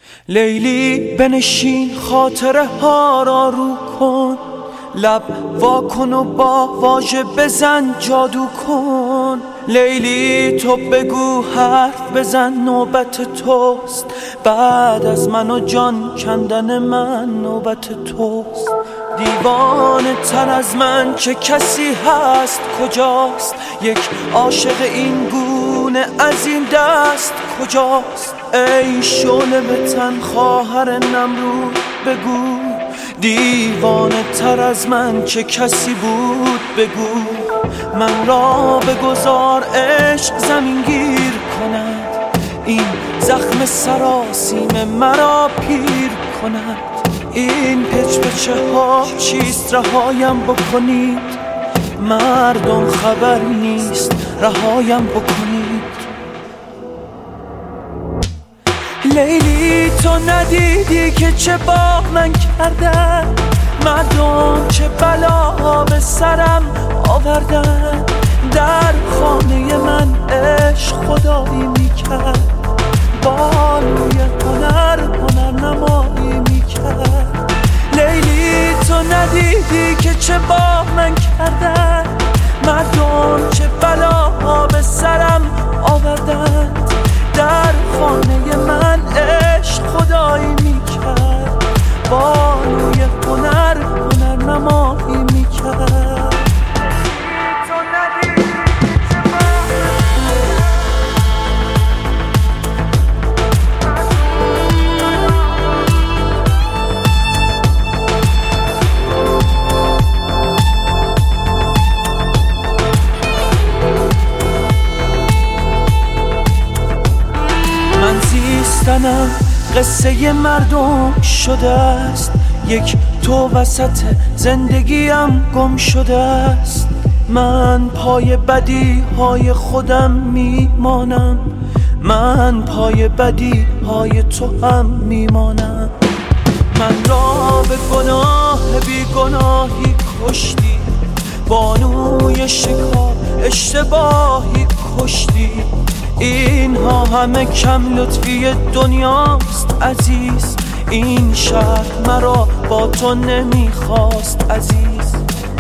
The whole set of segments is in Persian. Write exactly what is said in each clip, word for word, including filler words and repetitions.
لیلی بنشین خاطره ها را رو کن، لب وا کن و با واژه بزن جادو کن. لیلی تو بگو حرف بزن نوبت توست، بعد از من و جان کندن من نوبت توست. دیوانه تر از من چه کسی هست کجاست؟ یک عاشق این گونه از این دست کجاست؟ ای شعله به تن خواهر نمرود بگو، دیوانه تر از من چه کسی بود بگو. من را بگذار عشق زمین گیر کند، این زخم سراسیم مرا پیر کند. این پچ پچه ها چیست رهایم بکنید، مردم خبر نیست رهایم بکنید. لیلی تو ندیدی که چه با من کردن، مردم چه بلا به سرم آوردن. در خانه من عشق خدایی میکرد، بالوی هنر هنر نمایی میکرد. لیلی تو ندیدی که چه با من کردن، مردم چه بلا به سرم آوردن. در خانه من عشق خدایی میکرد، بالوی هنر هنر نمایی میکرد. زیستنم قصه مردم شده است، یک تو وسط زندگیم گم شده است. من پای بدی های خودم میمانم، من پای بدی های تو هم میمانم. من را به گناه بی گناهی کشتی، بانوی شکار اشتباهی کشتی. اینها همه کم لطفی دنیاست عزیز، این شهر مرا با تو نمیخواست عزیز.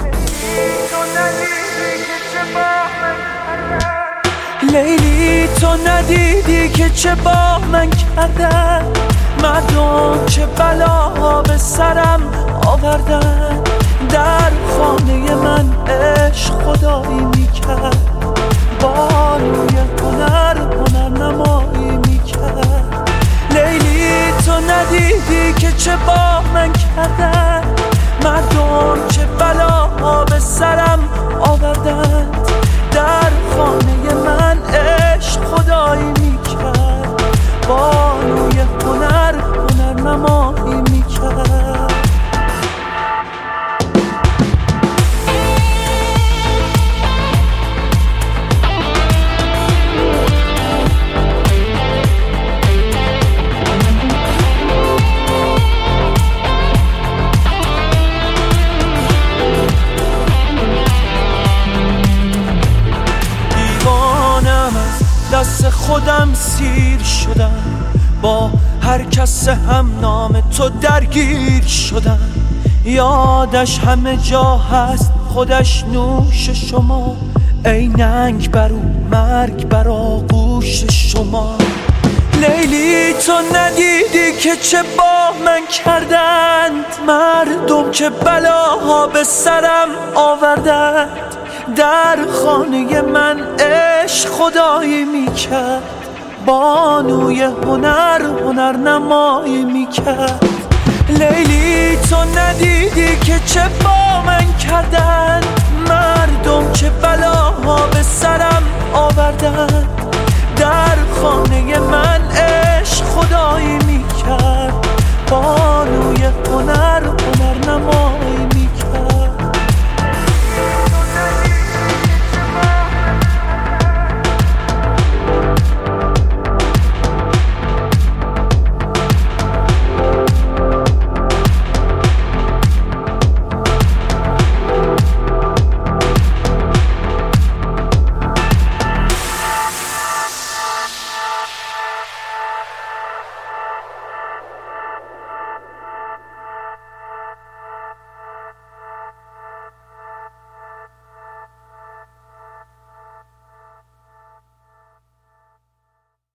لیلی تو ندیدی که چه با من کردن، مردم چه بلا به سرم آوردن. در خانه من عشق خدایی میکرد، بالوی هنر هنر نمایی میکرد. لیلی تو ندیدی که چه با من کردن، مردم چه بلا به سرم آوردند. در خانه من عشق خدایی میکرد، بالوی هنر هنر نمایی میکرد. دست خودم سیر شدم، با هر کس هم نام تو درگیر شدم. یادش همه جا هست خودش نوش شما، ای ننگ برو مرگ بر آغوش شما. لیلی تو ندیدی که چه با من کردند، مردم که بلاها به سرم آوردند. در خانه من عشق خدایی میکرد، بانوی هنر هنر نمایی میکرد. لیلی تو ندیدی که چه با من کردن، مردم چه بلاها به سرم آوردن. در خانه